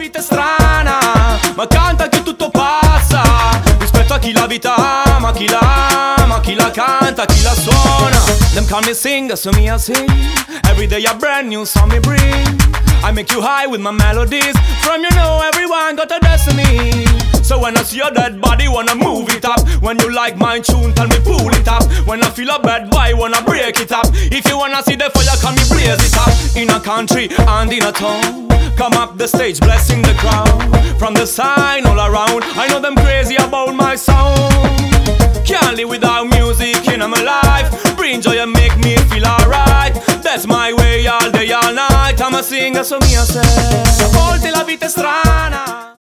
vita è strana, ma canta che tutto passa. Rispetto a chi la vita ama, chi la ama, chi la canta, chi la suona. Them call me singer, so me I sing. Every day a brand new song me bring. I make you high with my melodies. From you know everyone got a destiny. So when I see your dead body, wanna move it up. When you like my tune, tell me pull it up. When I feel a bad vibe, wanna break it up. If you wanna see the fire, come me blaze it up. In a country and in a town, come up the stage, blessing the crowd. From the sign all around, I know them crazy about my sound. Can't live without music in my life. Bring joy and make me feel alright. That's my way all day, all night. I'm a singer, so me I say. A volte la vita è strana.